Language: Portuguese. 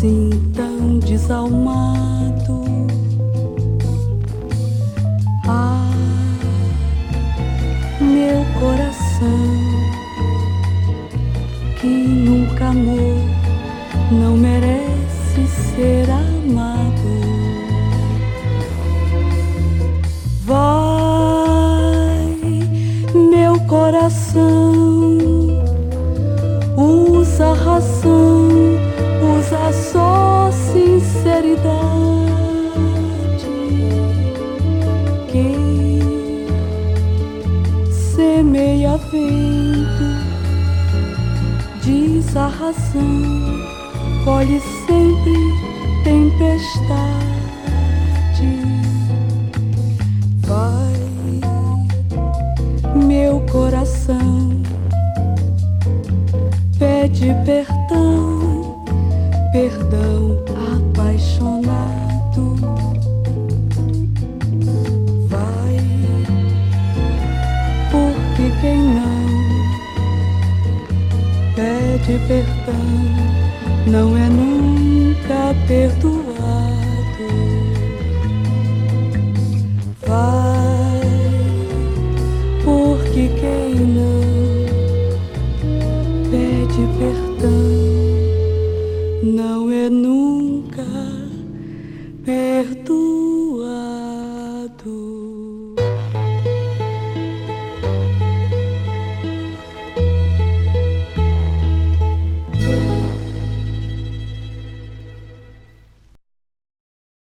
assim tão desalmado. Ah, meu coração que nunca amou não merece ser amado. Vai, meu coração, usa a razão, usa só sinceridade, que semeia vento, diz a razão, colhe sempre tempestade. Vai, meu coração, pede perdão, perdão apaixonado. Vai, porque quem não pede perdão não é nunca perdoado. Vai, porque quem não pede perdão não é nunca